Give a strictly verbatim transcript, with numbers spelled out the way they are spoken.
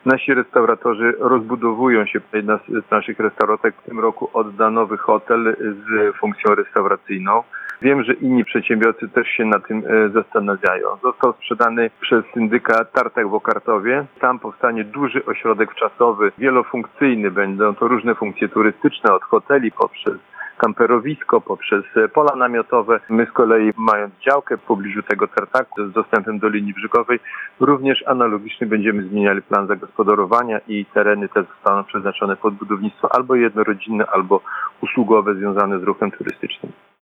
Nasi restauratorzy rozbudowują się. Jedna z naszych restauratek w tym roku odda nowy hotel z funkcją restauracyjną. Wiem, że inni przedsiębiorcy też się na tym zastanawiają. Został sprzedany przez syndyka tartak w Okartowie. Tam powstanie duży ośrodek czasowy, wielofunkcyjny. Będą to różne funkcje turystyczne, od hoteli poprzez kamperowisko, poprzez pola namiotowe. My z kolei, mając działkę w pobliżu tego tartaku z dostępem do linii brzegowej, również analogicznie będziemy zmieniali plan zagospodarowania i tereny te zostaną przeznaczone pod budownictwo albo jednorodzinne, albo usługowe związane z ruchem turystycznym.